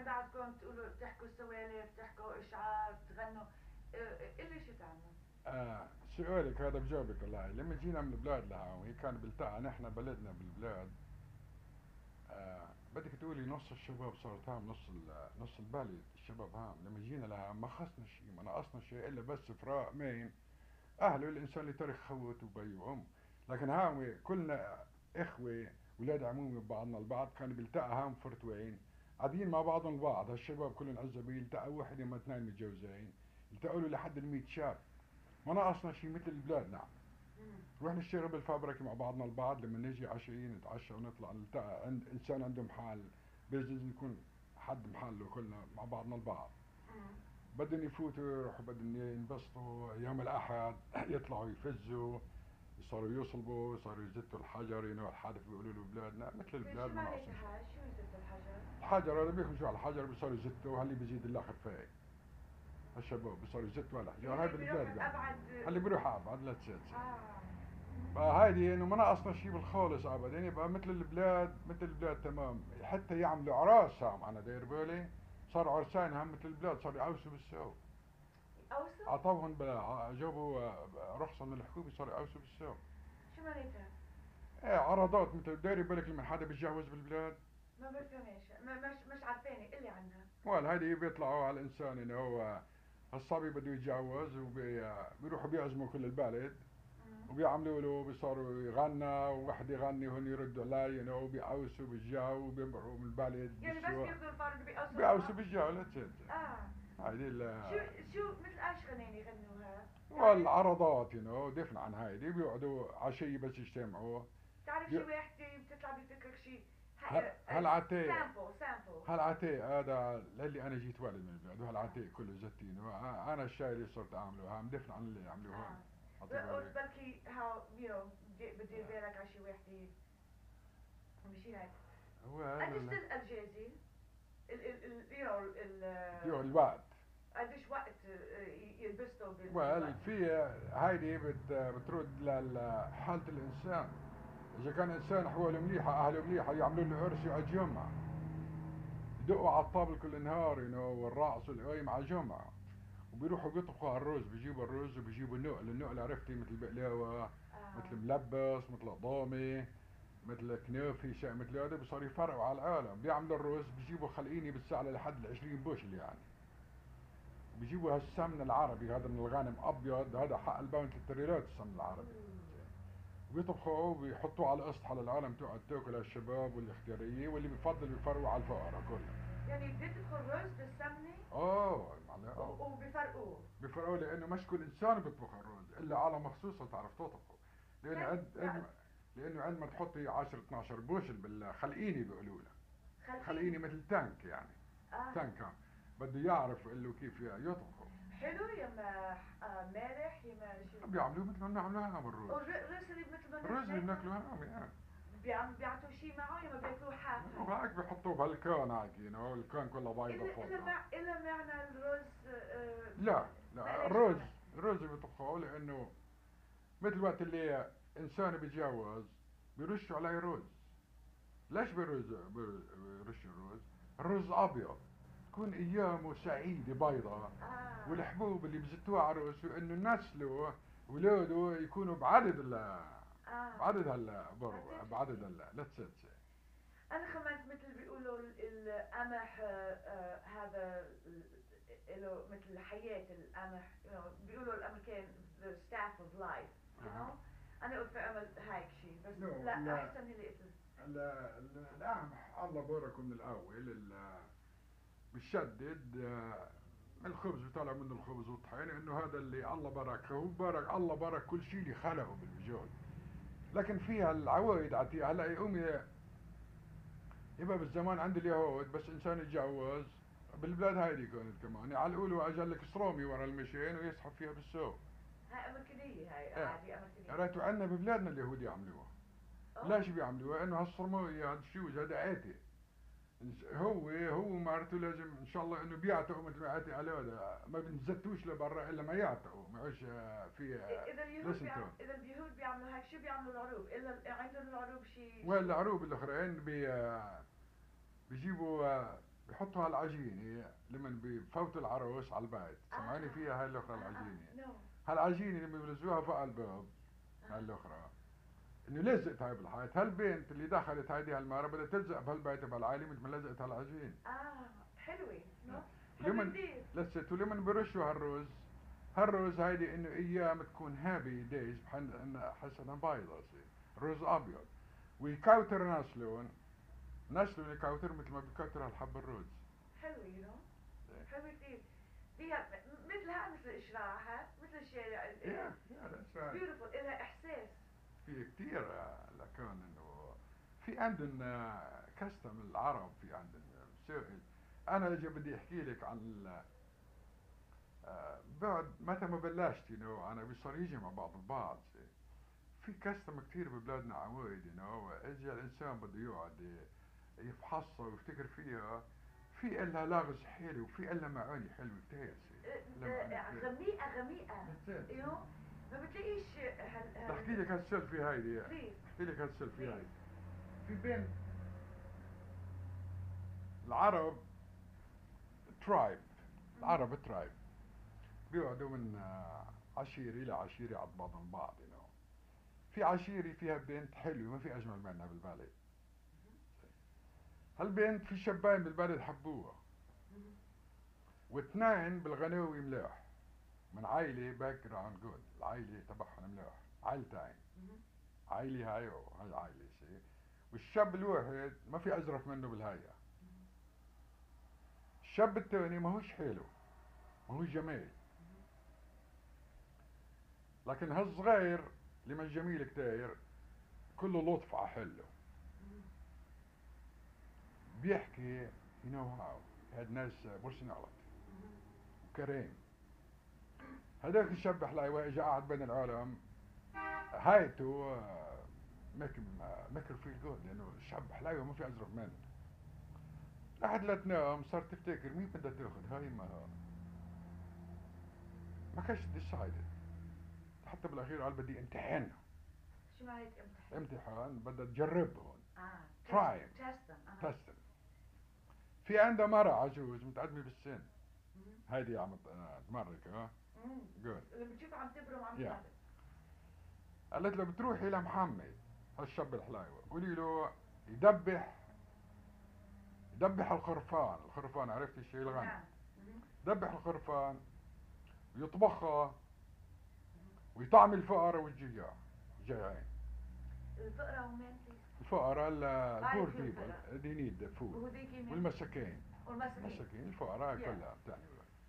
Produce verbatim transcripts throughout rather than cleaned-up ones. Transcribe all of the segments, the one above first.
بعدكم تقولوا تحكوا سوالف، تحكوا اشعار، تغنوا، اللي شو تعملوا؟ آه سؤالك هذا بجاوبك والله. لما جينا من البلاد لها وهي كان بلتقى نحن بلدنا بالبلاد. آه بدك تقولي نص الشباب صارت هام، نص نص البلد الشباب هام. لما جينا لها ما خصنا شيء، ما نقصنا شيء الا بس فراق مين اهله، الانسان اللي ترك خوت وبي وام. لكن هاوي كلنا اخوه، ولاد عمومي ببعضنا البعض. كان بيلتقى هام فرتوين قاعدين مع بعضهم البعض. هالشباب كلهم عزبي يلتقوا واحد ما اثنين متجوزين، يلتقوا له لحد الميت شاب. ما ناقصنا شيء مثل البلاد. نعم، مم. نروح نشتغل بالفابريكا مع بعضنا البعض. لما نجي عشية نتعشى ونطلع نلتقى عند انسان عنده محل، بيجوز نكون حد محله كلنا مع بعضنا البعض. مم. بدهم يفوتوا يروحوا، بدهم ينبسطوا يوم الاحد يطلعوا يفزوا، صاروا يصلبوا، صاروا يزتوا الحجر. ينوع الحادث بيقولوا له بلادنا مثل شو البلاد ما ناقصهم شيء. معناتها؟ شو يزت الحجر؟ الحجر هذا بيخمشوا على الحجر بيصاروا يزتوا. هاللي بيزيد الله خفاي. هالشباب بيصاروا يزتوا على الحجر. هاي اللي بيروح بالبلاد بيعملوا. ابعد. اللي بيروح ابعد لا تساتسي. اه. فهيدي انه ما ناقصنا شيء بالخالص ابدا. يبقى مثل البلاد، مثل البلاد تمام. حتى يعملوا اعراس هم انا داير بالي. صاروا عرسان هم مثل البلاد، صاروا يعوسوا بالسوق. اوسط؟ عطوهم بلا جابوا رخصه من الحكومه صاروا يعوسوا بالسوق. شو معناتها؟ ايه عرضات مثل داير بالك لما حدا بيتجوز بالبلاد. ما بفهمش، ما مش مش عارفاني، قلي عنها. ولا هيدي بيطلعوا على الانسان انه هو الصبي بده يتجوز وبيروحوا بيعزموا كل البلد مم. وبيعملوا له. بيصاروا يغنى وواحد يغني وهن يردوا علي انه بيعوسوا بالجو وبيمرقوا من البلد يعني بس بالسوق. بياخذوا الفرد بيقصوا بيعوسوا البعض؟ بالجو لا تسلسل. اه. هيدي شو ال شو مثل ايش غناني يغنوها؟ تعرف؟ والعرضات يو نو دفن عن هيدي. بيقعدوا عشية بس يجتمعوا. تعرف بي... شي وحده بتطلع بفكرك شي. ه- هالعتيه سامبل سامبل. هالعتيه هذا للي انا جيت والد من البلاد. وهالعتيه كله زتين. انا الشاي اللي صرت اعمله هم دفن عن اللي عملوه هون. اه. عطي قلت بالك. بلكي هاو يو نو بدير بالك على شي وحده مشي هيك. هو قديش هذا تلقى الجازي؟ ال ال ال يو نو ديو ال الوقت. قديش وقت يلبسوا وال بالوقت؟ في هايدي بت بترد لحالة الإنسان. إذا كان إنسان أحواله مليحة، أهله مليحة، يعملوا له عرس على الجمعة. يدقوا على الطابل كل نهار ينو والراعس والقايم على الجمعة. وبيروحوا بيطبخوا على الرز. بيجيبوا الرز وبيجيبوا النقل. النقل عرفتي مثل بقلاوة، مثل اه. ملبس، مثل ضامي، مثل كنافي، شيء مثل هذا. بصاروا يفرقوا على العالم. بيعملوا الرز بيجيبوا خلقيني بالسعلة لحد العشرين بوشل يعني. بيجيبوا هالسمن العربي هذا من الغنم ابيض. هذا حق الباونت التريلات السمن العربي. أوه. وبيطبخوه وبيحطوه على قسط على العالم تقعد تاكل. هالشباب والاختياريه واللي بفضل بيفرقوا على الفقراء كلهم. يعني بيطبخوا الرز بالسمنه اه معلقه. وبيفرقوه؟ بيفرقوا لانه مش كل انسان بيطبخ الرز الا على مخصوصه تعرف تطبخه. لانه كيف عند عند يعني؟ ما- لانه عندما تحطي عشرة اثناشر بوشل بالخلقيني بيقولوا له. خلقيني خلقيني. مثل تانك يعني. اه. تانك بده يعرف له كيف يطبخه. حلو يا ما آه مالح يا ما شو؟ بيعملوه مثل ما بنعملوه هنا بالرز. الرز اللي مثل ما الرز اللي نحن بناكله هنا يعني. بيعم بيعطوا شيء معه يا ما بياكلوه حاف هيك؟ وهيك بحطوه بهالكان هيك ينو الكان كله بيضة إلا إلا فوقها. مع إلا معنى الرز آه لا ما لا إلهش الرز معنى. الرز بيطبخوه لانه مثل وقت اللي انسان بيتجوز بيرشوا عليه رز. ليش بيرز بيرش الرز؟ الرز ابيض تكون ايامه سعيده بيضة. آه. والحبوب اللي بزتوها على راسه انه نسله ولاده يكونوا بعدد ال آه. بعدد هلا برو That's بعدد interesting. هلا لا تسلسل. أنا خمنت مثل بيقولوا ال- القمح آه آه هذا له مثل حياة القمح you know بيقولوا الأمريكان the staff of life you know. أها. أنا قلت أعمل هيك شيء بس نو لا لا أحسن اللي قلت. لا القمح الله باركه من الاول ال- بشدد آه، الخبز بيطلع منه الخبز والطحين انه هذا اللي الله باركه. هو بارك الله بارك كل شيء اللي خلقه بالوجود. لكن فيها العوايد عتيقة. هلا يقوم ي- يبقى بالزمان عند اليهود بس انسان يتجوز بالبلاد هايدي كانت كمان يعلقوا له اجل لك صرومي ورا المشين ويسحب فيها بالسوق. هاي أمريكانية، هاي ايه عادي أمريكانية. ريتوا عندنا ببلادنا اليهود يعملوها. أوه. ليش بيعملوها؟ انه هالصرموية هذا الشوز هذا عاتق. هو هو ومرته لازم ان شاء الله انه بيعتقوا مثل ما عاتق على هذا. ما بنزتوش لبرا الا ما يعتقوا ما يعيش في إذا اليهود لسن بيعم... تون. إذا اليهود بيعملوا هيك شو بيعملوا العروب؟ إلا عندهم العروب شيء شيء. والعروب الاخرين بي بيجيبوا بيحطوا هالعجينة لمن بفوتوا العروس على البيت، سمعوني آه. فيها هاي الأخرى آه آه العجينة. نو. هالعجينة لما بيلزوها فوق الباب، هاي آه. الأخرى إنه لزقت هاي بالحيط، هالبنت اللي دخلت هيدي هالمرة بدها تلزق بهالبيت بهالعائلة مثل ما لزقت هالعجين. اه حلوة نو. حلوة ولمن كتير. لست ولمن برشوا هالرز، هالرز هيدي إنه أيام تكون هابي دايز بحن إنه حسنا بايظة تصير، رز أبيض، ويكوتر ناسلون، ناسلون يكوتر مثل ما بيكوتر هالحب الرز. حلوة يو نو. حلوة كتير. فيها مثلها مثل الإشراعة، مثل الشارع. Yeah, yeah, that's right. بيوتيفول، إلها إحساس. في كتير آه، لكن انه في عندنا كاستم العرب، في عندنا سائل. انا اجي بدي احكي لك عن ال- آه، بعد متى ما بلشت ينو انا بصار يجي مع بعض البعض. في كاستم كتير ببلادنا عوايد ينو اجي الانسان بده يقعد يفحصها ويفتكر فيها، في إلها لغز حلو وفي إلها معاني حلوة كتير. إلها معاني كتير. غميقة غميقة. بالذات. يو نو. ما بتلاقيش هال هال بحكي لك هالسالفة هايدي، بليز. بحكي لك هالسالفة بليز. هايدي. في بنت العرب ترايب، العرب ترايب بيقعدوا من آه، عشيرة إلى عشيرة على بعض البعض you know. في عشيرة فيها بنت حلوة ما في أجمل منها بالبلد. هالبنت في شباين بالبلد حبوها، واثنين بالغناوي ملاح من عائلة باك جراوند جود، العائلة تبعهم ملاح، عائلتين، عائلة هاي وهاي العائلة سي. والشاب الواحد ما في أزرف منه بالهيئة. الشاب الثاني ما هوش حلو، ما هوش جميل، لكن هالصغير اللي مش جميل كتير كله لطف عحله، بيحكي you know how هاد ناس personality وكريم. هذاك الشاب حلاوة اجى قعد بين العالم، هايته ميك ميك فيل جود لانه الشاب حلاوة ما في ازرق منه. لحد لا تنام صارت تفتكر مين بدها تاخذ هاي ما هاي، ما كانش ديسايدد. حتى بالاخير قال بدي امتحن، شو معنى امتحان؟ امتحان بدها تجربهم. اه تراي تستن. اه تستن. في عندها مرة عجوز متقدمة بالسن، هيدي عم تمرك ها جود. لما تشوفها عم تبرم عم Yeah. تلعب. قالت له بتروحي لمحمد هالشاب الحلاوة قولي له يدبح يدبح الخرفان، الخرفان عرفت الشيء الغني. نعم. يدبح الخرفان ويطبخها ويطعم الفقراء والجياع جياعين. الفقراء ومين بليز؟ الفقراء البور بعرف شو بيبل الفقراء. they need food، وهذيك مين؟ والمساكين، والمساكين. المساكين الفقراء Yeah. كلها بتعني.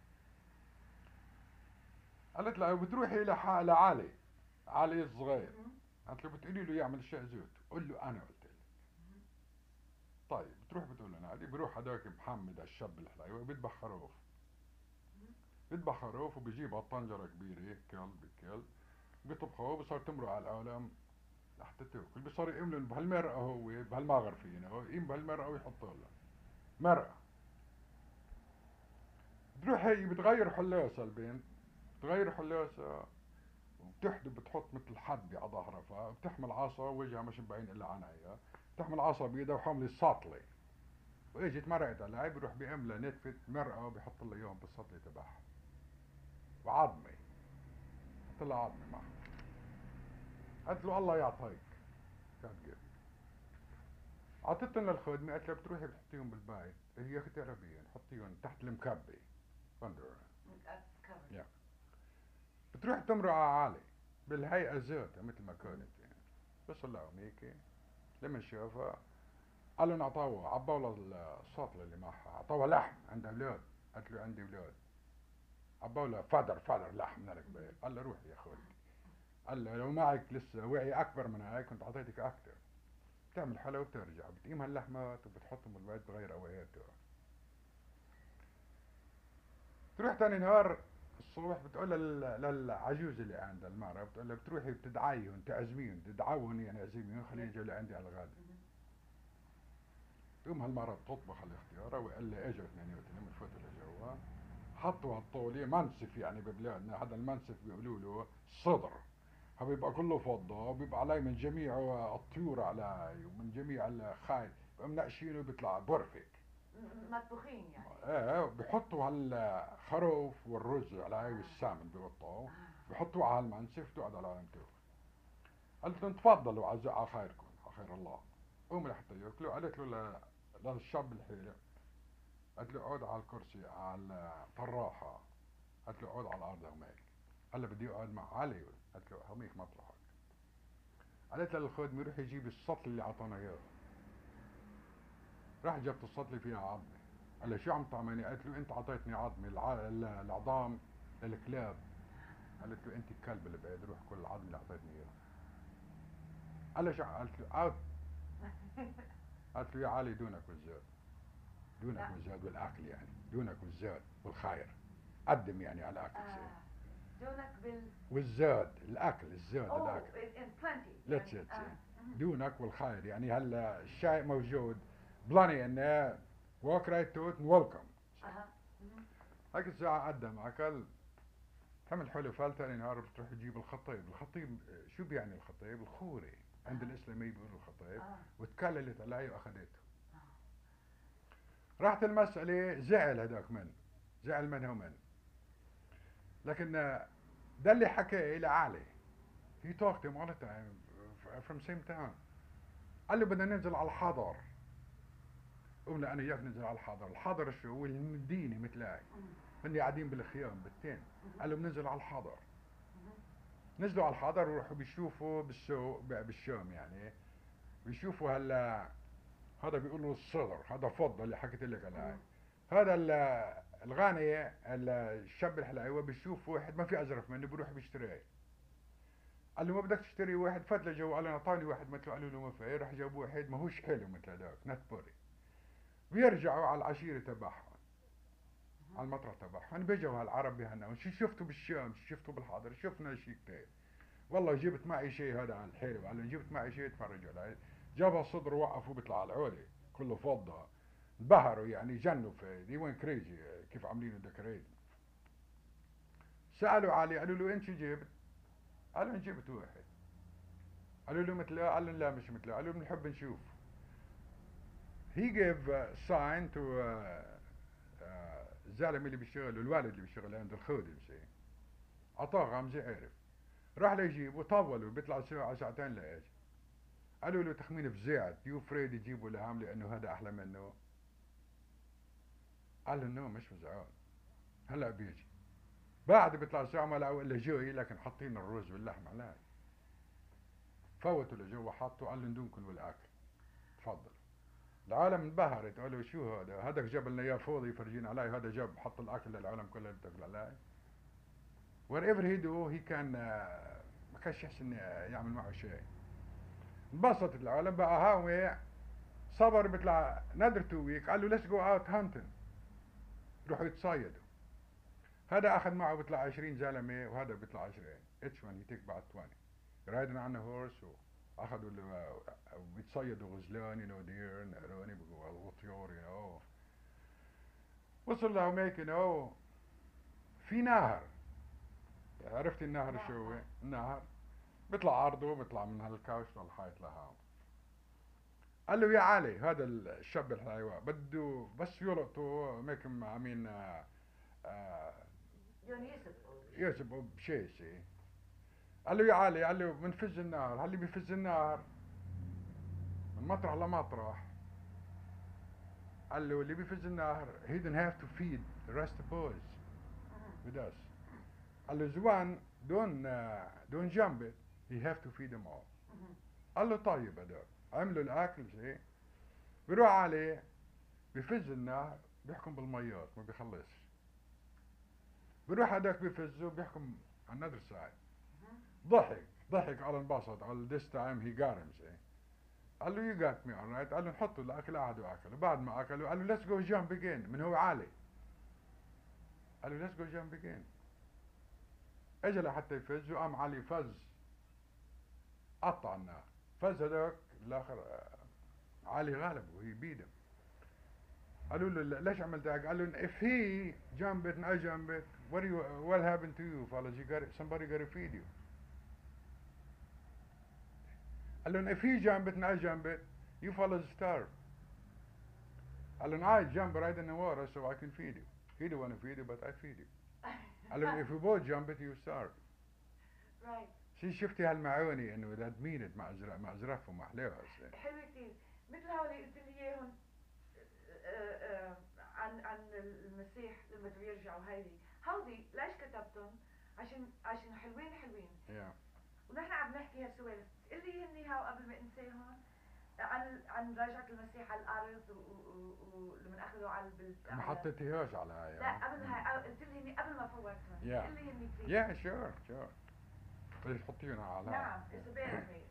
قالت له بتروحي لح- لعلي، علي الصغير. قالت له بتقولي له يعمل شيء زوت، قول له انا قلت لك. طيب بتروح بتقول له انا علي، بيروح هذاك محمد الشاب الحلاوي بيذبح خروف، بيذبح خروف وبيجيب هالطنجره كبيره كل بكل، بيطبخوه وبصار تمرق على العالم لحتى تاكل. بصار يقيم لهم بهالمرقه، هو بهالمغرفين هو يقيم بهالمرقه ويحط لها مرقه. بتروح هي بتغير حلاسه البنت، بتغير حلاسه وبتحدب بتحط مثل حدبة على ظهرها، فبتحمل عصا وجهها مش مبين الا عينيها، بتحمل عصا بيدها وحامله الساطله، واجت مرقت على بيروح بيعملها نتفة مرقه وبيحط لها اياهم بالسطله تبعها وعظمه، حط لها عظمه معها. قالت له الله يعطيك، كانت جيب عطتهم للخدمه، قالت لها بتروحي بتحطيهم بالبيت، هي اختي عربيه حطيهم تحت المكبه فندر. كفر. بتروح تمرق على عالي بالهيئه ذاتها مثل ما كانت يعني. بس لهم هيك لما شافها قال لهم اعطوها عبوا لها الساطله اللي معها، اعطوها لحم عندها اولاد، قالت له عندي اولاد، عبوا لها فدر فدر لحم من الكبير. قال له روحي يا اخوي، قال له لو معك لسه وعي اكبر من هيك كنت اعطيتك اكثر. بتعمل حلا وبترجع بتقيم هاللحمات وبتحطهم بالبيت بغير اوقاتها. تروح تاني نهار الصبح بتقول لل- للعجوز اللي عندها المرأة، بتقول لها بتروحي بتدعيهم تعزميهم، تدعوهم يعني عزميهم خليهم يجوا لعندي على الغد. يوم هالمرة بتطبخ الاختيارة وقال لي اجوا اثنيناتهم من فوتوا لجوا، حطوا هالطولة منسف يعني ببلادنا، هذا المنسف بيقولوا له صدر، بيبقى كله فضة وبيبقى عليه من جميع الطيور عليه ومن جميع الخيل، بيقوم ناقشينه بيطلع بيرفكت. م- مطبوخين يعني. ايه بيحطوا هالخروف والرز على هاي والسمن بيقطعوا، آه. بيحطوه على المنسف تقعد على علامته. قلت لهم تفضلوا على على خيركم، على خير الله. قوموا لحتى ياكلوا. قالت له ل- للشاب الحيلة، قالت له اقعد على الكرسي على الطراحة. قالت له اقعد على الارض هناك. قال له بدي اقعد مع علي. قالت له هميك مطرحك. قالت له للخدم يروح يجيب السطل اللي اعطانا اياه. راح جبت السطل فيها عظمه. قال له شو عم تعملي؟ قالت له انت اعطيتني عظمه، الع... ال- العظام للكلاب. قالت له انت الكلب اللي بعيد، روح كل العظم اللي اعطيتني اياه. قال له شو؟ قالت له اوت. قالت له يا علي دونك والزاد، دونك لا. والزاد والاكل يعني، دونك والزاد والخير. قدم يعني على الاكل شيء. آه. دونك بال والزاد الاكل، الزاد اوه الاكل. in plenty. That's يعني- it. آه. مم. دونك والخير يعني هلا الشيء موجود. بلاني انه walk right to it and welcome. اها. مم. هيك الساعة قدم أكل. عمل حلو. فال تاني نهار بتروح تجيب الخطيب. الخطيب شو بيعني الخطيب؟ الخوري. عند آه. الإسلامية بيقولوا الخطيب. آه. وتكللت علي وأخذته. آه. راحت المسألة زعل هداك منه. زعل منها ومن. لكن ده اللي حكاه لعلي. He talked to him all the time from same town. قال له بدنا ننزل على الحضر. قلنا أنا إياك ننزل على الحضر. الحضر شو؟ هو المدينة مثلاي. مم. هن قاعدين بالخيام بالتين. مم. قال له بننزل على الحضر. مم. نزلوا على الحضر وراحوا بيشوفوا بالسوق بالشام يعني. بيشوفوا هلا هذا بيقولوا الصدر، هذا فضة اللي حكيت لك عليه. هذا ال- الغانية ال- الشاب الحلاوة بيشوف واحد ما في أزرف منه بيروح بيشتريه. قال له ما بدك تشتري واحد؟ فات لجوا قال له اعطاني واحد مثله. قالوا له ما في. راح جابوا واحد ما هوش حلو مثل هذاك نتبوري. بيرجعوا على العشيرة تبعهم، على المطرح تبعهم. بيجوا هالعرب بهنا شو شفتوا بالشام، شو شفتوا بالحاضر؟ شفنا شيء كتير. والله جبت معي شيء هذا على الحلو. قال له جبت معي شيء تفرجوا عليه. جابها الصدر وقفوا بيطلع على العولي كله فضة. انبهروا يعني جنوا في دي وين كريزي كيف عاملينه ديكوريت. سألوا علي قالوا له انت شو جبت؟ قال لهم جبت واحد. قالوا له مثله؟ قال لهم لا مش مثله. قالوا بنحب نشوف. he gave a sign to uh, uh, الزلمه اللي بيشتغل الوالد اللي بيشتغل عند الخودم شيء. اعطاه غمزه عرف. راح ليجيب وطولوا بيطلع ساعة ساعتين لاجى. قالوا له تخمين فزعت يو فريد يجيبوا لهام لانه هذا احلى منه. قال له نو مش فزعان هلا بيجي. بعد بيطلع ساعة ما لقوا الا جوي لكن حاطين الرز واللحم عليه. فوتوا لجوا حطوا. قال لهم دونكم والاكل تفضل. العالم انبهرت. قالوا شو هذا؟ هذاك جاب لنا اياه فوضى يفرجينا عليه. هذا جاب حط الاكل للعالم كلها بتاكل عليه. whatever he do he كان ما كانش يحسن يعمل معه شيء. انبسطت العالم بقى هاوي. صبر بيطلع another two week. قال له let's go out hunting. روحوا يتصيدوا. هذا اخذ معه بيطلع عشرين زلمه وهذا بيطلع عشرين. each one he take about twenty. riding on a horse. واخذوا بيتصيدوا غزلان you know deer نقراني وطيور you know. وصل لهم هيك you know في نهر. عرفتي النهر شو هو؟ النهر بيطلع عرضه بيطلع من هالكاوش للحيط لهون. قال له يا علي هذا الشاب الحلاوة بده بس يلقطوا ميكم عامين يعني يسبقوا. يسبقوا بشيء شيء. قال له يا علي. قال له بنفز النهر. هل بيفز النهر من مطرح لمطرح. قال له اللي بيفز النهر he didn't have to feed the rest of the boys with us. قال له زوان don't uh, don't jump it he have to feed them all. قال له طيب هذاك عملوا الاكل شيء. بيروح عليه بفز النهر بيحكم بالميات ما بيخلصش. بيروح هذاك بفزه بيحكم على another side. ضحك ضحك على انبسط. قال this time he got him شيء. قال له you got me alright. قال له نحطوا الاكل. قعدوا اكلوا. بعد ما اكلوا قال له let's go jump again. من هو عالي. قال له let's go jump again. اجى لحتى يفز وقام علي فز قطع النار. فز هذاك الاخر علي غالبه وهي بيده. قالوا له ليش عملت هيك؟ قال لهم if he jumped it and I jumped it what do you what happened to you fellas? You got somebody got to feed you. قال لهم if he jumped it and I jumped it you fellas starve. قال له I jump right in the water so I can feed you. He don't want to feed you but I feed you. قال له if you both jump it you starve. Right. شي شفتي هالمعوني انه اذا تميلت مع زرع مع زرافه ومع حلاوه هسه. حلو كثير. مثل هولي قلت لي اياهم عن عن المسيح لما بده يرجعوا هيدي، هودي ليش كتبتهم؟ عشان عشان حلوين حلوين. Yeah. ونحن عم نحكي هالسوالف، تقول لي هني هاو قبل ما انساهم عن عن رجعة المسيح على الارض ولما اخذوا على البلد. ما حطيتيهاش على هاي. لا قبل هاي قلت لي هني قبل ما فوتهم. Yeah. قل لي هني كثير. Yeah sure sure. بدك تحطيهم على هاي. نعم it's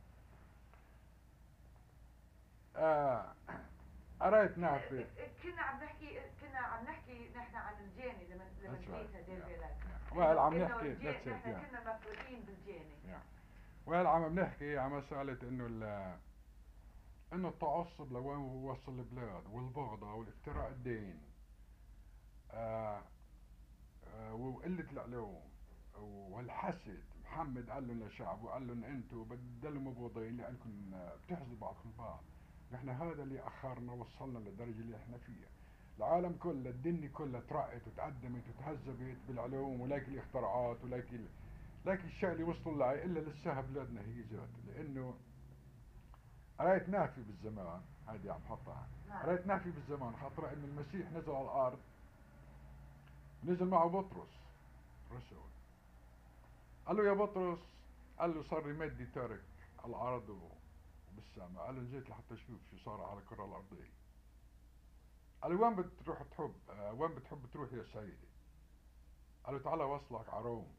آه قريت نافي. كنا عم نحكي كنا عم نحكي نحن عن الجاني لما لما جيتها دير بالك. وهل عم نحكي that's it. نحن كنا مفروضين بالجاني. وهل عم نحكي عن مسألة انه ال انه التعصب لوين وصل البلاد والبغضاء والافتراء الدين آه آه وقلة العلوم والحسد. محمد قال لهم للشعب وقال لهم انتم بدلوا مبغوضين لانكم بتحسدوا بعضكم البعض. نحن هذا اللي اخرنا وصلنا للدرجه اللي احنا فيها. العالم كله الدنيا كلها ترقت وتقدمت وتهذبت بالعلوم ولكن الاختراعات ولكن لكن الشيء اللي وصلوا له الا لسه بلادنا هي ذاته. لانه قريت نافي بالزمان هذه عم حطها. قريت نافي بالزمان خاطر ان المسيح نزل على الارض نزل معه بطرس رسول. قال له يا بطرس، قال له صار مادي تارك على الارض وبالسماء. قال له نزلت لحتى اشوف شو صار على الكره الارضيه. قال له وين بتروح تحب آه وين بتحب تروح يا سيدي؟ قال له تعال وصلك على روم.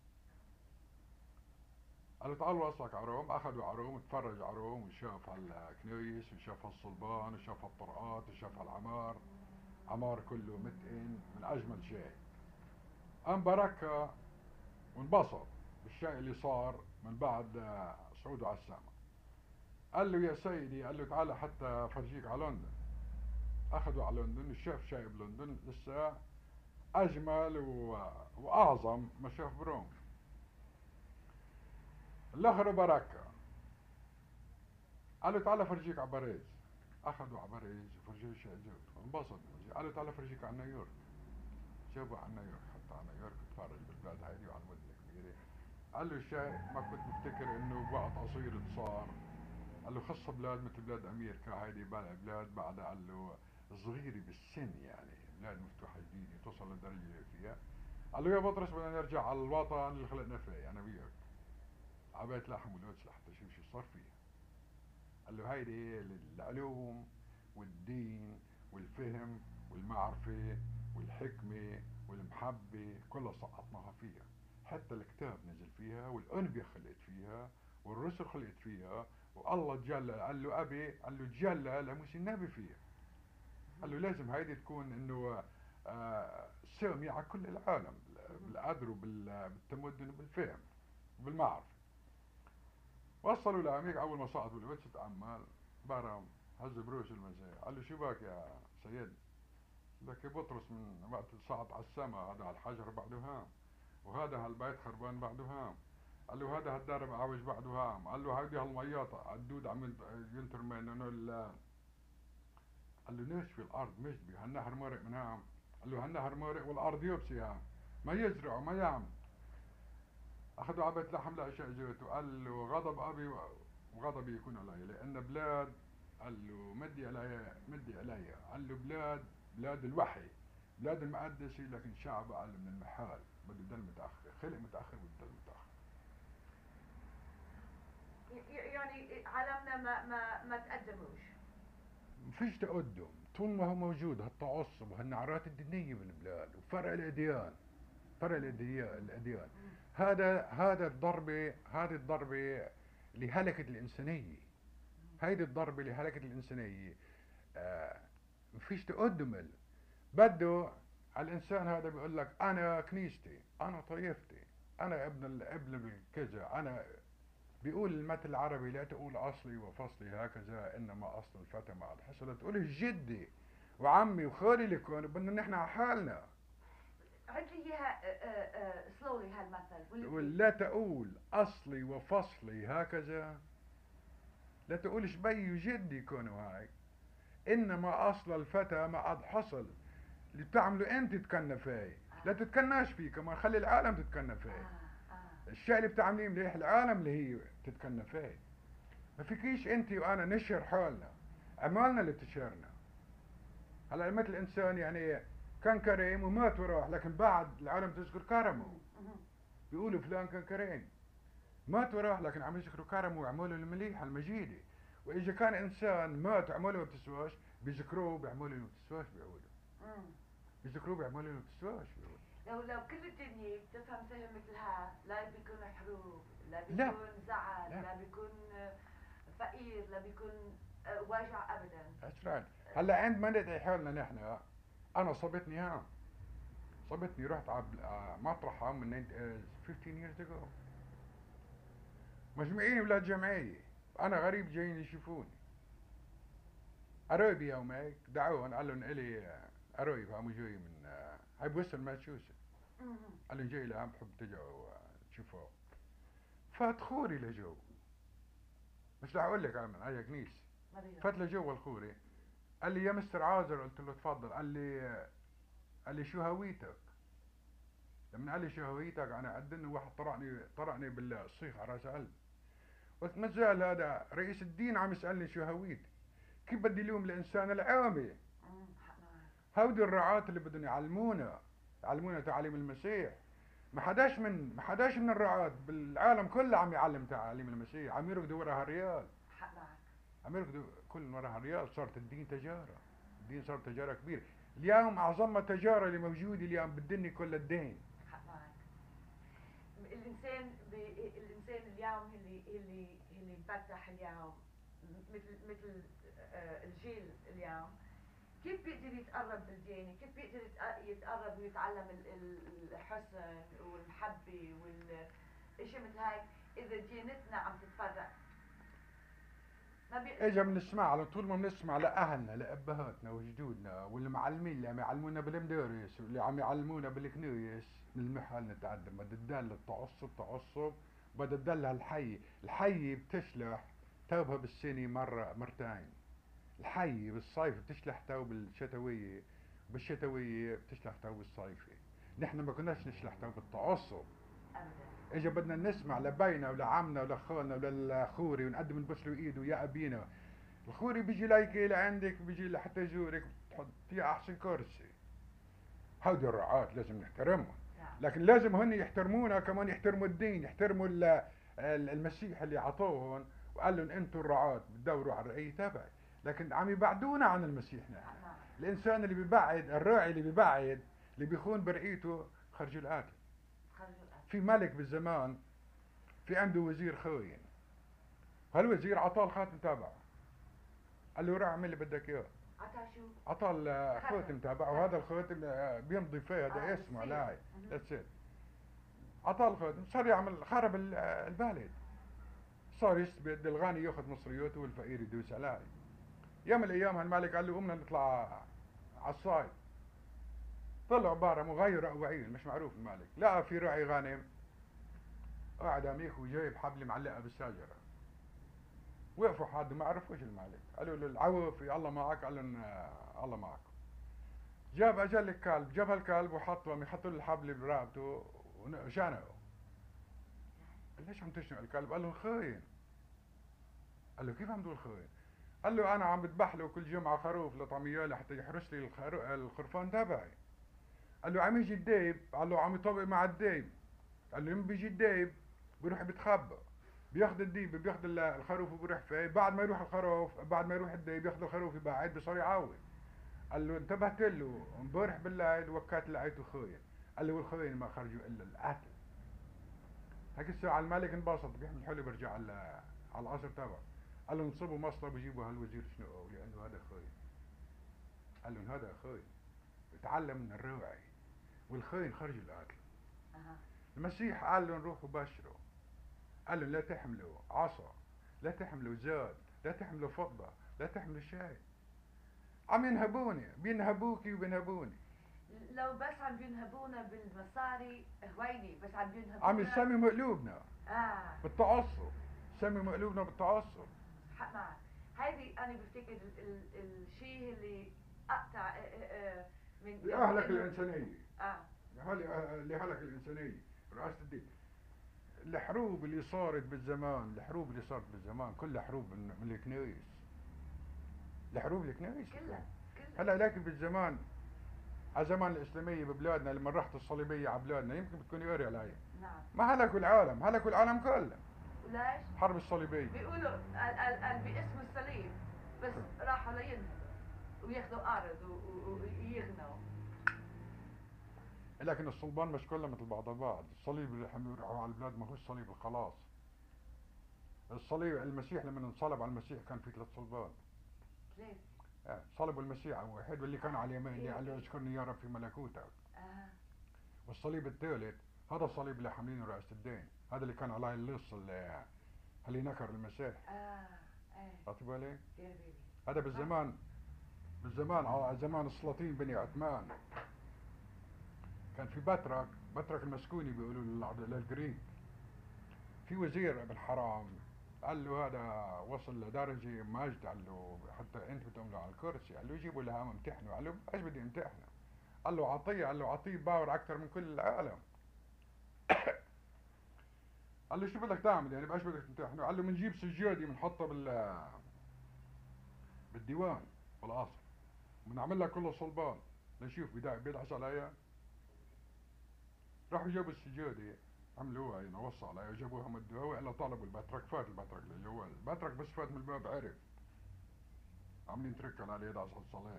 قال له تعال وصلك على روم. اخذوا على روم، تفرج على روم وشاف هالكنيس وشاف هالصلبان وشاف هالطرقات وشاف هالعمار. عمار كله متقن من اجمل شيء. قام بركة وانبسط بالشيء اللي صار من بعد صعوده على السماء. قال له يا سيدي، قال له تعال حتى فرجيك على لندن. اخذوا على لندن وشاف شيء بلندن لسه اجمل و... واعظم ما شاف بروم. الاخر بركة قال له تعال فرجيك على باريس. اخذوا على باريس وفرجيه شيء جاب انبسط. قال له تعال فرجيك على نيويورك. جابوا على نيويورك حتى على نيويورك تفرج بالبلاد هذه وعلى المدن الكبيرة. قال له شيء ما كنت مفتكر انه بوقت قصير صار. قال له خاصة بلاد مثل بلاد امريكا هيدي بلاد بعدها قال له صغيرة بالسن يعني بلاد مفتوحة جديدة توصل للدرجة اللي فيها. قال له يا بطرس بدنا نرجع على الوطن اللي خلقنا فيه انا وياك. عبيت لحم والقدس لحتى شوف شو صار فيها. قال له هيدي العلوم والدين والفهم والمعرفة والحكمة والمحبة كلها سقطناها فيها. حتى الكتاب نزل فيها والأنبياء خلقت فيها والرسل خلقت فيها والله تجلى. قال له أبي، قال له تجلى لموسى النبي فيها. قال له لازم هيدي تكون إنه آه سامية على كل العالم بالقدر وبالتمدن وبالفهم وبالمعرفة. وصلوا لأمريكا. أول ما صعد بالقدس تأمل برم هز بروش المسيح. قال له شو باك يا سيد؟ لك بطرس من وقت صعد على السماء هذا الحجر بعده هام وهذا هالبيت خربان بعده هام. قال له هذا هالدار معوج بعده هام. قال له هيدي هالمياط الدود عم ينتر منه ال قال له ليش في الارض مجدبي هالنهر مارق من هام. قال له هالنهر مارق والارض يبسي هام ما يزرع وما يعمل. اخذوا عبيت لحم لاشياء جوته. قال له غضب ابي وغضبي يكون علي لان بلاد، قال له مدي علي مدي علي. قال له بلاد بلاد الوحي بلاد المقدسة لكن شعب قال من المحال بده يضل متأخر. خلق متأخر بده يضل متأخر. يعني عالمنا ما ما ما تقدموش. مفيش تقدم طول ما هو موجود هالتعصب وهالنعرات الدينية بالبلاد وفرق الأديان. فرق الأديان الأديان هذا هذا الضربة هذه الضربة اللي هلكت الإنسانية. هيدي الضربة اللي هلكت الإنسانية. آه مفيش تقدم. بده على الانسان هذا بيقول لك انا كنيستي انا طائفتي انا ابن ابن الكذا. انا بيقول المثل العربي لا تقول اصلي وفصلي هكذا انما اصل الفتى مع الحصى. تقول جدي وعمي وخالي اللي كانوا بدنا نحن على حالنا. عد لي اياها سلولي هالمثل. تقول لا تقول اصلي وفصلي هكذا. لا تقول شبي وجدي كانوا هاي. انما اصل الفتى ما قد حصل. اللي بتعمله انت تتكنى فيه، لا تتكناش فيه كمان، خلي العالم تتكنى فيه. آه آه الشيء اللي بتعمليه مليح العالم اللي هي تتكنى فيه. ما فيكيش انت وانا نشر حالنا، اعمالنا اللي تشهرنا. هلا مثل الانسان يعني كان كريم ومات وراح، لكن بعد العالم تذكر كرمه. مم، مم. بيقولوا فلان كان كريم، مات وراح، لكن عم يذكروا كرمه واعماله المليحه المجيده. واذا كان انسان مات واعماله ما بتسواش، بيذكروه باعماله اللي ما بتسواش، بيقولوا مم. بيذكروه باعماله اللي ما بتسواش، بيقولوا. لو لو كل الدنيا بتفهم فهم مثل ها، لا بيكون حروب، لا لا بيكون زعل، لا لا بيكون آه، فقير، لا بيكون آه، وجع ابدا. that's right. هلا عند ما ندعي حالنا نحن، انا صابتني ها صابتني رحت على مطرحها من خمستاشر years ago، مجموعين ولاد جمعيه، انا غريب جايين يشوفوني. قرايبي يوم هيك دعوهم، قال لهم الي قرايب هم جاي من هاي بوستن ماساتشوست، مم. قال لهم جاي لعم بحب تجوا تشوفوه. فدخولي لجو، مش رح اقول لك عمل هي كنيسه. ما بيهم. فات لجوا الخوري، قال لي يا مستر عازر، قلت له تفضل. قال لي قال لي شو هويتك؟ لما قال لي شو هويتك انا قدني واحد طرقني طرقني بالصيخ على راس قلبي. قلت ما زال هذا رئيس الدين عم يسالني شو هويتي، كيف بدي لوم الانسان العامي؟ مم. حق معك. هودي الرعاة اللي بدهم يعلمونا يعلمونا تعاليم المسيح. ما حداش من ما حداش من الرعاة بالعالم كله عم يعلم تعاليم المسيح، عم يركضوا وراها ريال، حق معك. عم يركضوا كل وراها ريال. صارت الدين تجارة، الدين صار تجارة كبيرة. اليوم أعظم تجارة اللي موجودة اليوم بالدنيا كل الدين. حق معك. الانسان بي... الانسان اليوم اللي اللي اللي انفتح اليوم، مثل مثل آه، الجيل اليوم، كيف بيقدر يتقرب بالديانة؟ كيف بيقدر يتق- يتقرب ويتعلم ال- ال- الحسن والمحبة والاشي مثل هيك اذا ديانتنا عم تتفرق؟ ما بيقدر. اجا بنسمع على طول، ما بنسمع لأهلنا لأبهاتنا وجدودنا والمعلمين اللي عم يعلمونا بالمدارس واللي عم يعلمونا بالكنايس، من المحل نتقدم. بدها تدل التعصب تعصب، بدها تدلها الحي. الحي بتشلح توبها بالسنة مرة مرتين. الحي بالصيف بتشلح تو بالشتوية، بالشتوية بتشلح تو بالصيفة. نحن ما كناش نشلح تو بالتعصب. ابدا. اجا بدنا نسمع لبينا ولعمنا ولخالنا وللخوري ونقدم نبوس له ايده يا ابينا. الخوري بيجي ليكي لعندك، بيجي لحتى يزورك، بتحط فيها احسن كرسي. هودي الرعاة لازم نحترمهم، نعم. لكن لازم هن يحترمونا كمان، يحترموا الدين، يحترموا ال- ال- المسيح اللي عطوهم وقال لهم انتم الرعاة بتدوروا على الرعية تبعي. لكن عم يبعدونا عن المسيح نحن. نعم. الانسان اللي بيبعد، الراعي اللي بيبعد، اللي بيخون برقيته خرج القاتل. خرج الأكل. في ملك بالزمان في عنده وزير خاين، هالوزير عطاه الخاتم تبعه، قال له روح اعمل اللي بدك اياه. عطا شو؟ عطاه الخاتم تبعه، وهذا الخاتم آه، بيمضي فيه، هذا آه، اسمه بتصير. لاي مهم. ذاتس ات. عطاه الخاتم، صار يعمل خرب ال- آه، البلد، صار يستبد الغني ياخذ مصرياته والفقير يدوس عليه. يوم من الايام هالملك قال له قمنا نطلع على الصيد. طلعوا برا مغير اوعين، مش معروف الملك، لقى في راعي غنم قاعد عم ياكل وجايب حبل معلقه بالشجره. وقفوا حد ما عرفوش الملك، قالوا له العوفي الله معك، قال لهم آه، الله معكم. جاب اجل الكلب، جاب الكلب وحطه، يحطوا له الحبل برقبته وشنقه. قال ليش عم تشنق الكلب؟ قال له خاين. قال له كيف عم تقول خاين؟ قال له انا عم بذبح له كل جمعه خروف لطعميه لحتى يحرس لي الخرو- الخرفان تبعي. قال له عم يجي الديب، قال له عم يطبق مع الديب. قال له لما بيجي الديب بيروح بيتخبى، بياخذ الديب بياخذ ال- الخروف وبيروح فيه، بعد ما يروح الخروف بعد ما يروح الديب ياخذ الخروف يبعد بصير يعوض. قال له انتبهت له امبارح بالليل وكات لقيته خاين. قال له والخاين ما خرجوا الا القتل. هيك الساعة الملك انبسط، بيحمل حلو برجع على على القصر تبعه. قال له انصبوا مصلب وجيبوا هالوزير شنقه لانه هذا خاين. قال لهم هذا خاين، اتعلم من الراعي، والخاين خرج القتل. أها. المسيح قال لهم روحوا بشروا، قال لهم لا تحملوا عصا، لا تحملوا زاد، لا تحملوا فضة، لا تحملوا شيء. عم ينهبوني، بينهبوكي وبينهبوني، لو بس عم بينهبونا بالمصاري هويني، بس عم بينهبونا عم يسمموا قلوبنا اه بالتعصب، يسمموا قلوبنا بالتعصب. حق معك. هيدي انا بفتكر ال- ال- الشيء اللي اقطع آه، آه، آه، من لأهلك إنه- الإنسانية، اه لهل- لأهلك الإنسانية، رئاسة الدين. الحروب اللي صارت بالزمان، الحروب اللي صارت بالزمان كلها حروب من, من الكنائس، الحروب الكنائس كلها كلها هلا لكن بالزمان، على زمان الإسلامية ببلادنا لما رحت الصليبية على بلادنا يمكن بتكوني قاري علي، نعم. ما هلكوا العالم، هلكوا العالم كله. وليش؟ حرب الصليبية بيقولوا قال قال قال باسم الصليب بس راحوا لينهبوا وياخذوا ارض و- و- ويغنوا. لكن الصلبان مش كلها مثل بعض البعض، الصليب اللي هم يروحوا على البلاد ما هوش صليب الخلاص. الصليب المسيح لما انصلب على المسيح كان في ثلاث صلبان. ثلاث. آه، صلبوا المسيح على واحد واللي كان على اليمين اللي قال له اذكرني يا رب في ملكوتك. اه والصليب الثالث هذا الصليب اللي حاملينه رئاسة الدين، هذا اللي كان عليه اللص اللي اللي نكر المسيح. اه ايه خدت بالك؟ دير بالي. هذا بالزمان، بالزمان على زمان السلاطين بني عثمان كان في بترك، بترك المسكوني بيقولوا للعض- للجريك، في وزير ابن حرام قال له هذا وصل لدرجة ماجد، قال له حتى انت بتملوا على الكرسي، قال له جيبوا له هم امتحنه، قال له ايش بدي امتحنه؟ قال له عطيه، قال له عطيه باور اكثر من كل العالم. قال له شو بدك تعمل يعني بايش بدك تمتحنه؟ قال له بنجيب سجادي بنحطها بال بالديوان بالقصر بنعمل لها كلها صلبان لنشوف بيدع- بيدعس عليها. راحوا جابوا السجادة عملوها هنا وصوا عليها وجابوها مدوها والا طلبوا البترك، فات البترك اللي هو البترك بس فات من الباب عرف عاملين تركن عليه يدعس على الصلاة.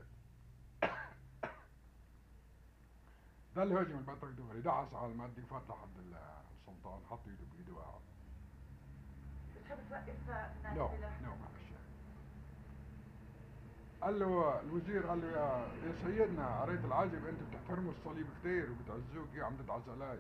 ده اللي هاجم البترك دغري دعس على المادي فات لحد السلطان حط ايده بايده وقعد. بتحب توقف ناس لا بلا لا ما شيء. قال له الوزير قال له يا يا سيدنا قريت العجب انت بتحترموا الصليب كثير وبتعزوه كيف عم تدعس علي؟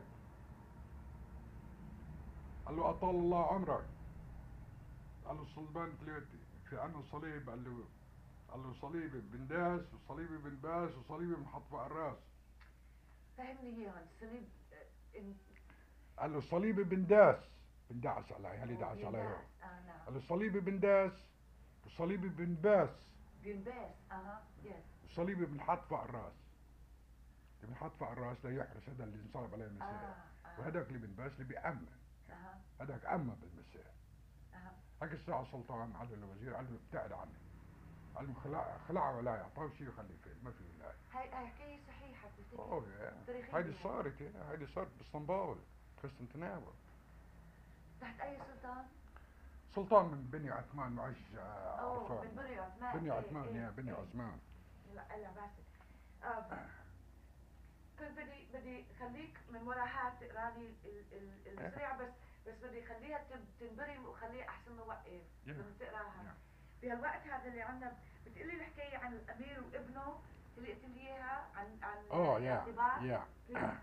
قال له اطال الله عمرك. قال له الصلبان ثلاثة، في عندنا صليب، قال له قال له صليبي بنداس وصليبي بنباس وصليبي بنحط فوق الراس. فهمني اياهم الصليب آه، إن- قال له صليبي بنداس بندعس علي، هل دعس علي هو؟ بينباس. اه نعم قال له صليبي بنداس وصليبي بنباس بينباس اها يس وصليبي بنحط فوق الراس. اللي بنحط فوق الراس لا يحرس هذا اللي انصلب عليه اه المسيح، اه وهذاك اللي بنباس اللي بيأمن، اها هذاك أمن بالمسيح. اها هيك الساعة السلطان قال له الوزير قال له ابتعد عني، قال له خلع خلعه ولا يعطاه شيء وخليه فيه ما في ولاية. هاي هاي حكاية صحيحة بتفتكر؟ اوه يا تاريخية هيدي يعني. صارت يا هيدي صارت باسطنبول قسطنطينية. تحت أي سلطان؟ سلطان من بني عثمان معج أوه عرفان. من بني عثمان. بني إيه، عثمان إيه، يا بني إيه. عثمان. لا لا بس آه، كنت بدي بدي خليك من ورا هاد تقرا لي ال- ال- السريعة بس بس بدي خليها تن- تنبرم وخليها أحسن نوقف Yeah. لما تقراها. Yeah. بهالوقت هذا اللي عندنا بتقلي الحكاية عن الأمير وابنه اللي قلت لي إياها عن عن اوه يا الارتباط. يا Please.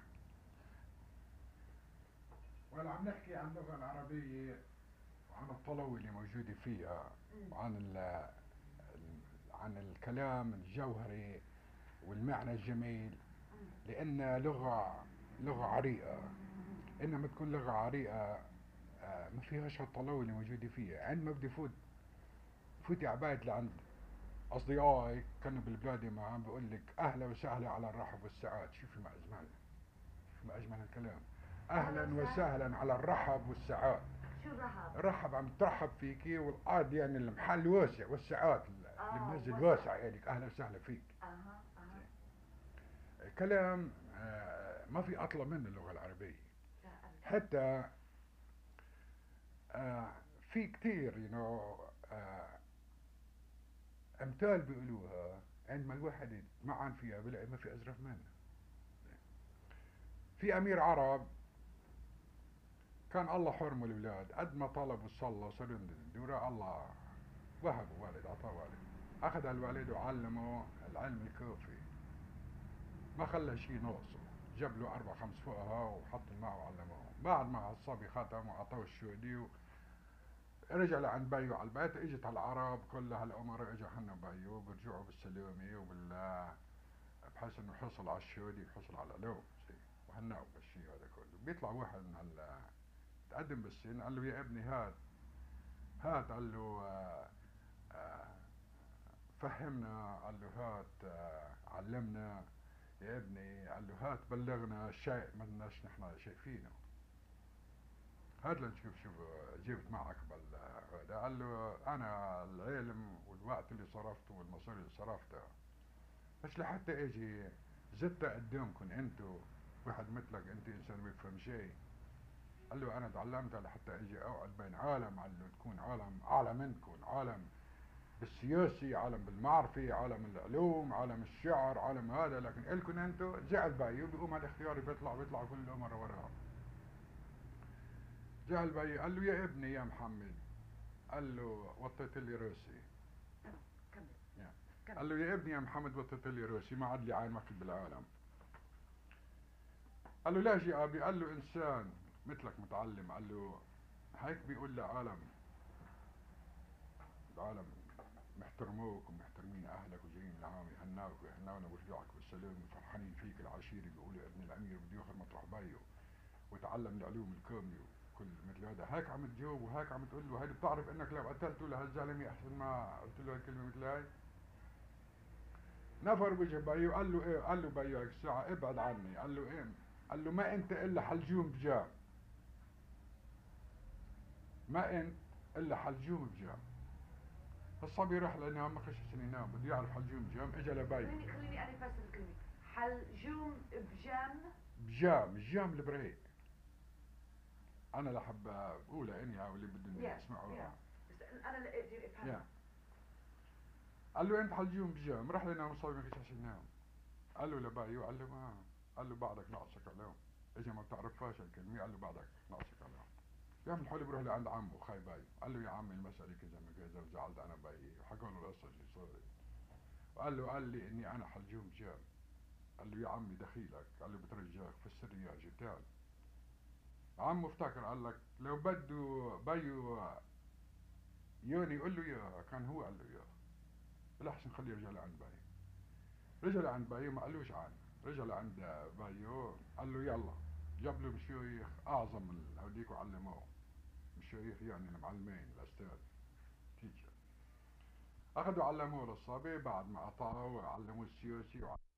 ولا عم نحكي عن اللغة العربية وعن الطلوة اللي موجودة فيها مم. وعن ال عن الكلام الجوهري والمعنى الجميل، مم. لأن لغة لغة عريقة، إنما تكون لغة عريقة آه، ما فيهاش هالطلوة اللي موجودة فيها. عندما بدي فوت فوتي عبايت لعند أصدقائي كانوا بالبلاد معهم بقول لك أهلا وسهلا على الرحب والسعاد، شوفي ما أجمل شوفي ما أجمل الكلام، أهلا وسهلا على الرحب والسعاد. شو الرهب؟ رحب عم ترحب فيكي والقعد يعني المحل واسع والسعاد آه، المنزل واسع. واسع يعني أهلا وسهلا فيك. أها أها. كلام آه، ما في أطلع منه اللغة العربية. لا أبدا. حتى آه، في كتير you know آه، أمثال بيقولوها عندما الواحد يتمعن فيها بلاقي ما في أزرف منه. في أمير عرب كان الله حرمه الأولاد قد ما طلب وصلى صار دورا الله وهبه والد أعطاه والد، أخذ الوالد وعلمه العلم الكافي ما خلى شيء ناقصه، جاب له أربع خمس فقهاء وحط معه وعلمه. بعد ما الصبي ختم وأعطاه الشهودي رجع لعند بيو على البيت، اجت هالعرب كل هالامراء اجوا حنا بيو بيرجعوا بالسلامة وبال بحيث انه حصل على الشهودي حصل على العلوم وهنأوا بالشيء هذا كله. بيطلع واحد من هال تقدم بالسن قال له يا ابني هات هات قال له آه آه، فهمنا، قال له هات آه، علمنا يا ابني، قال له هات بلغنا شيء ما لناش نحن شايفينه، هات لنشوف شو جبت معك بال هذا. قال له انا العلم والوقت اللي صرفته والمصاري اللي صرفتها مش لحتى اجي زدت قدامكم انتو، واحد مثلك انت انسان ما بيفهم شيء. قال له انا تعلمت لحتى اجي اوعد بين عالم، قال له تكون عالم اعلى منكم، عالم بالسياسي، عالم بالمعرفة، عالم العلوم، عالم الشعر، عالم هذا، لكن الكم انتو زعل بي وبيقوم على الاختياري بيطلع بيطلع كل الامر وراه. زعل بي قال له يا ابني يا محمد، قال له وطيت لي راسي. كمل كمل. قال له يا ابني يا محمد وطيت لي راسي، ما عاد لي عين ماكل بالعالم. قال له ليش يا ابي؟ قال له انسان مثلك متعلم، قال له هيك بيقول لعالم، العالم محترموك ومحترمين اهلك وجايين العام يهناوك ويهناونا ورجعك بالسلام وفرحانين فيك، العشيري بيقولوا ابن الامير بده ياخذ مطرح بيه وتعلم العلوم الكامله وكل مثل هذا. هيك عم تجاوب وهيك عم تقول له، هيدي بتعرف انك لو قتلته لهالزلمه احسن ما قلت له هالكلمه مثل هاي؟ نفر وجه بيو وقال له ايه؟ قال له بيو هيك الساعه ابعد عني. قال له ايه؟ قال له ما انت الا حلجوم بجاه، ما انت الا حلجوم بجاه. الصبي راح لينام، ما خشش ينام، بده يعرف حلجوم بجام. اجى لبي. خليني خليني انا افسر الكلمه. حلجوم بجام. بجام، جام البريق. انا لحب اقولها اني واللي بدهم يسمعوها. بس انا لا اقدر افهمها. قال له انت حلجوم بجام، راح لينام الصبي ما خشش ينام. قال له لبي، قال له ما، قال له بعدك ناقصك عليهم. اجى ما بتعرفهاش الكلمه، قال له بعدك ناقصك عليهم. يعمل حولي بروح لعند عمه خاي باي. قال له يا عمي المسألة كذا ما كذا، وزعلت انا باي وحكى له القصة اللي صارت. وقال له قال لي اني انا حلجوم جام. قال له يا عمي دخيلك، قال له بترجاك فسر لي يا جتال. عمه افتكر قال لك لو بده بيو يوني يقول له يا، كان هو قال له يا، بالاحسن خليه يرجع لعند باي. رجع لعند بايو ما قالوش عن، رجع لعند بايو قال له يلا، جاب له مشايخ اعظم من هوديك وعلموه، مشايخ يعني المعلمين الاستاذ تيتشر. اخذوا علموه للصبي، بعد ما قطعوا علموه السياسي